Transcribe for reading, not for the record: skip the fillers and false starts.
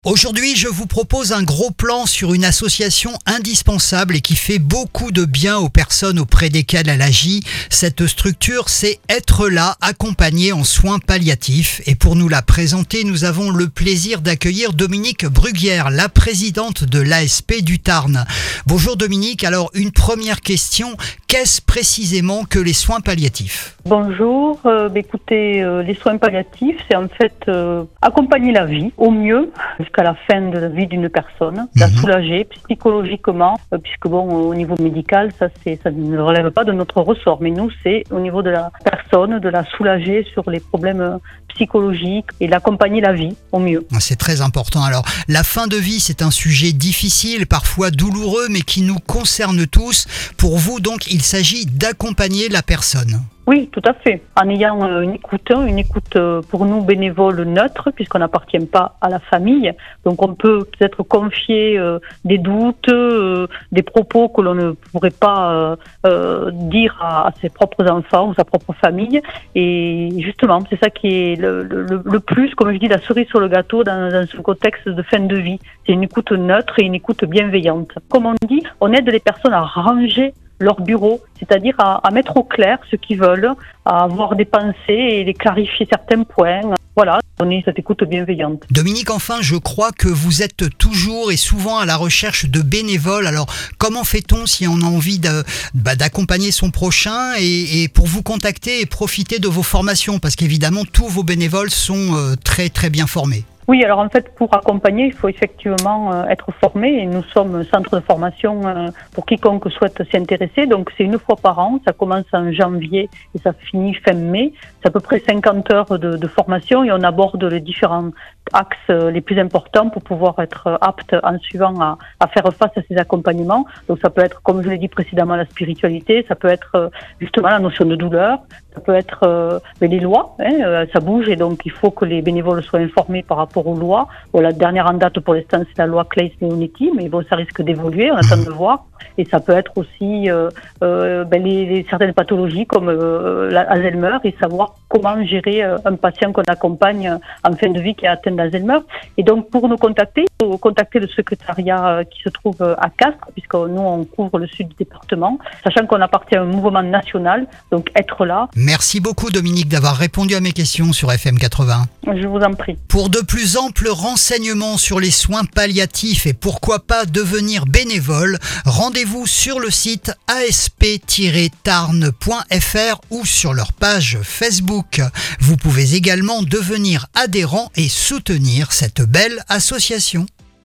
Aujourd'hui, je vous propose un gros plan sur une association indispensable et qui fait beaucoup de bien aux personnes auprès desquelles elle agit. Cette structure, c'est Être là, accompagné en soins palliatifs. Et pour nous la présenter, nous avons le plaisir d'accueillir Dominique Bruguière, la présidente de l'ASP du Tarn. Bonjour Dominique, alors une première question, qu'est-ce précisément que les soins palliatifs ? Bonjour, écoutez, les soins palliatifs, c'est en fait accompagner la vie au mieux jusqu'à la fin de la vie d'une personne, la soulager psychologiquement, puisque au niveau médical, ça ne relève pas de notre ressort, mais nous, c'est au niveau de la personne, de la soulager sur les problèmes psychologiques et d'accompagner la vie au mieux. C'est très important. Alors, la fin de vie, c'est un sujet difficile, parfois douloureux, mais qui nous concerne tous. Pour vous, donc, il s'agit d'accompagner la personne. Oui, tout à fait. En ayant une écoute pour nous bénévole neutre, puisqu'on n'appartient pas à la famille. Donc on peut peut-être confier des doutes, des propos que l'on ne pourrait pas dire à ses propres enfants ou sa propre famille. Et justement, c'est ça qui est le plus, comme je dis, la cerise sur le gâteau dans ce contexte de fin de vie. C'est une écoute neutre et une écoute bienveillante. Comme on dit, on aide les personnes à ranger leur bureau, c'est-à-dire à mettre au clair ce qu'ils veulent, à avoir des pensées et les clarifier certains points. Voilà, donner cette écoute bienveillante. Dominique, enfin, je crois que vous êtes toujours et souvent à la recherche de bénévoles. Alors, comment fait-on si on a envie d'accompagner son prochain et pour vous contacter et profiter de vos formations ? Parce qu'évidemment, tous vos bénévoles sont très très bien formés. Oui, alors en fait, pour accompagner, il faut effectivement être formé et nous sommes centre de formation pour quiconque souhaite s'y intéresser. Donc c'est une fois par an, ça commence en janvier et ça finit fin mai. C'est à peu près 50 heures de formation et on aborde les différents axes les plus importants pour pouvoir être apte en suivant à faire face à ces accompagnements. Donc ça peut être, comme je l'ai dit précédemment, la spiritualité, ça peut être justement la notion de douleur, ça peut être les lois, ça bouge et donc il faut que les bénévoles soient informés par rapport aux lois. La dernière en date pour l'instant c'est la loi Claeys-Leonetti, mais ça risque d'évoluer, on attend de voir. Et ça peut être aussi certaines pathologies comme l'Alzheimer et savoir comment gérer un patient qu'on accompagne en fin de vie qui est atteint d'Alzheimer. Et donc pour nous contacter, il faut contacter le secrétariat qui se trouve à Castres, puisque nous on couvre le sud du département, sachant qu'on appartient à un mouvement national, donc être là. Merci beaucoup Dominique d'avoir répondu à mes questions sur FM 80. Je vous en prie. Pour de plus amples renseignements sur les soins palliatifs et pourquoi pas devenir bénévole, rendez-vous sur le site asp-tarn.fr ou sur leur page Facebook. Vous pouvez également devenir adhérent et soutenir cette belle association.